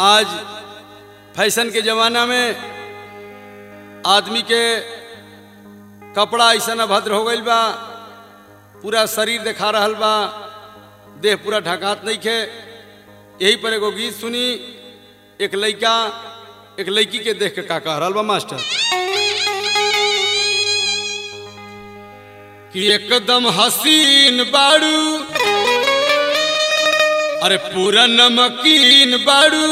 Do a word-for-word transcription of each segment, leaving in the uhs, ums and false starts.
आज फैशन के जमाना में आदमी के कपड़ा ऐसा अभद्र हो गई बा, पूरा शरीर दिखा रहा बा, देह पूरा ढकात नहीं खे। यही पर एगो गीत सुनी, एक लड़का एक लड़की के देख के का कह रहा बा मास्टर कि एकदम हसीन बाड़ू, अरे पूरा नमकीन बाड़ू,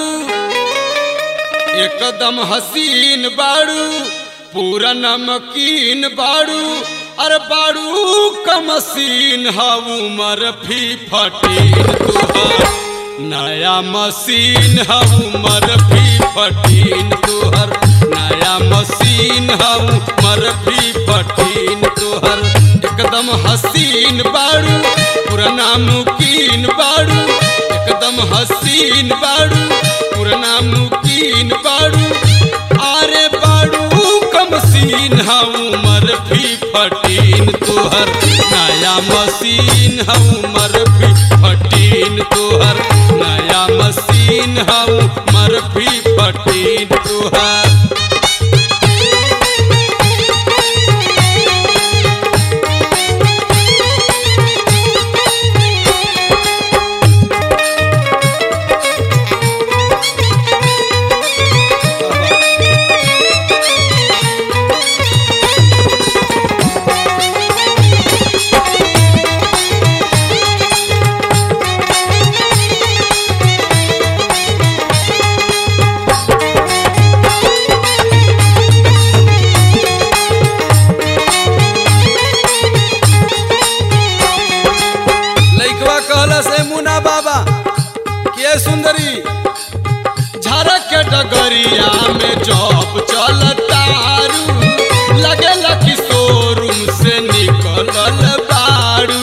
एकदम हसीन बाड़ू, पूरा नमकीन बाड़ू, अरे बाड़ू कमसीन हाउ मरफी फटीन तुहर नया मशीन हाउ मरफी फटीन तुहर नया मशीन हाउ मरफी फटीन तुहर एकदम हसीन बाड़ू, पूरा नमकीन बाड़ू, एकदम हसीन बाड़ू, पूरा नमकीन बाड़ू, अरे बाड़ू कमसीन हाउ मरफी फटीन तुहर नया मशीन हाउ मरफी फटीन तुहर नया मशीन हाउ मरफी फटीन तुहर। सुंदरी झरक के डगरिया में जॉब चलतारू, लगेला कि शोरूम से निकलल बारू।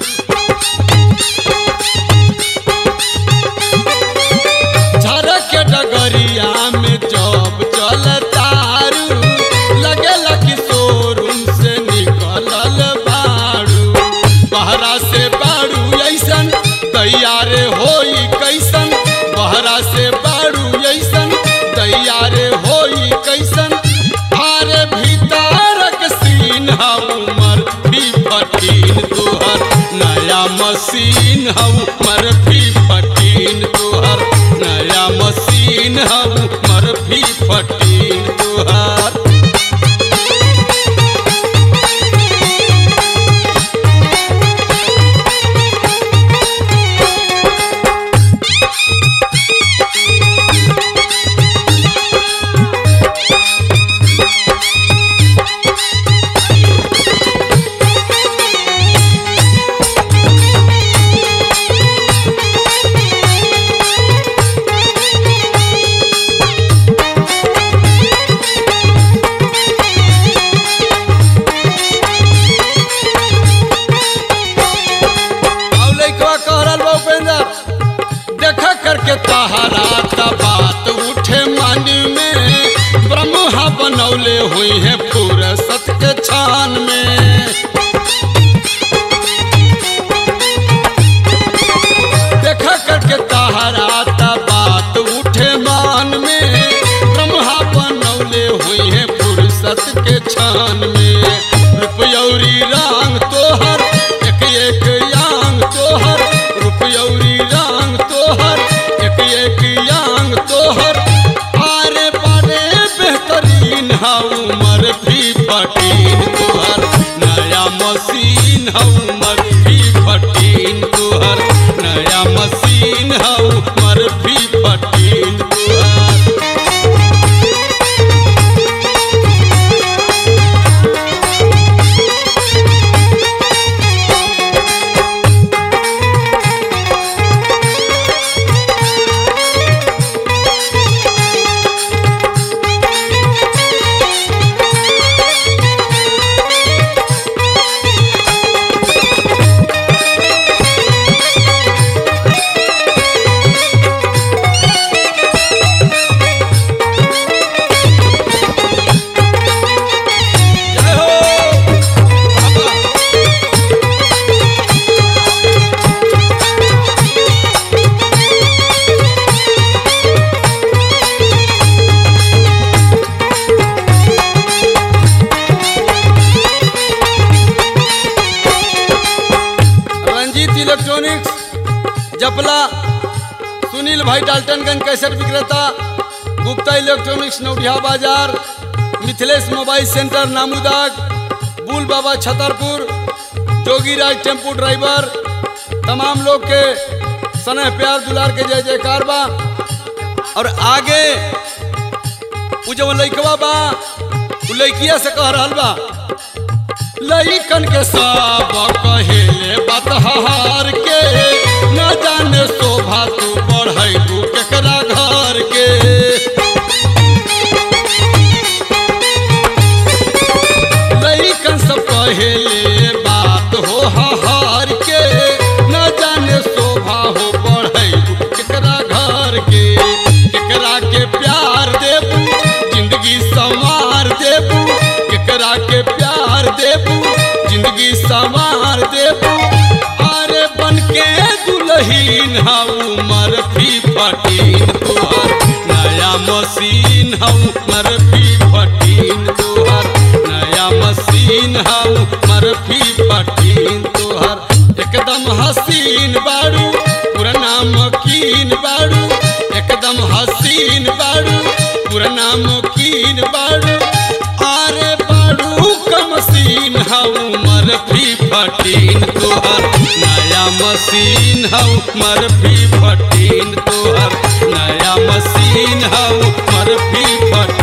झरक के डगरिया में जॉब चलतारू, लगेला कि शोरूम से निकलल बारू। बहरा से बारू ऐसन तैयारे होई कैसन, बहरा से बारू ऐसन तैयारे होई कैसन, आरे भीतर सीन हाउ मरफी फटीन तुहर नया मशीन हाउ मरफी फटीन तुहर नया मशीन हाउ मरफी फटीन तुहर। करके तहरा ता बात उठे मन में, ब्रह्मा बनौले हुई है फुर्सत के छान में। देखा करके तहरा ता बात उठे मन में, ब्रह्मा बनौले हुई है फुर्सत के छान में। रुपयौरी रंग तोहर एक एक यांग तोहर, रुपयौरी रंग तोहर एक एक यांग तोहर, आरे बारे बेहतरीन हाउ मरफी फटीन तुहर नया मशीन हाउ मरफी फटीन तुहर नया मशीन हाउ मरफी फटीन तुहर। चपला सुनील भाई डाल्टनगंज कैसेट विक्रेता, गुप्ता इलेक्ट्रॉनिक्स नौडिया बाजार, मिथिलेश मोबाइल सेंटर नामुदाग, बुल बाबा छतरपुर, जोगीराज टेम्पू ड्राइवर, तमाम लोग के स्नेह प्यार दुलार के जय जयकार बा। और आगे उ जब लइकवा बा उ लइकिया से कह रहल बा, लइकन के सब कहेले बतहार के, न जाने शोभा तू बढ़ैबू केकरा घर के। लइकन सब कहेले बात हो हार के, न जाने शोभा हो बढ़ैबू केकरा घर के। केकरा के प्यार देबू जिंदगी संवार देबू, केकरा के प्यार देबू जिंदगी संवार देबू। अरे बन के दुल्हीन हऊ मरफी फटीन तुहर, नया मशीन हऊ मरफी फटीन तुहर, नया मशीन हऊ मरफी फटीन तुहर। एकदम हसीन बारू पुराना मकीन बारू, एकदम हसीन बारू पुराना मकीन बारू। अरे बारू कमसीन हऊ मरफी फटीन तुहर, नया मशीन हऊ मरफी फटीन तुहर, नया मशीन हऊ मरफी फटीन।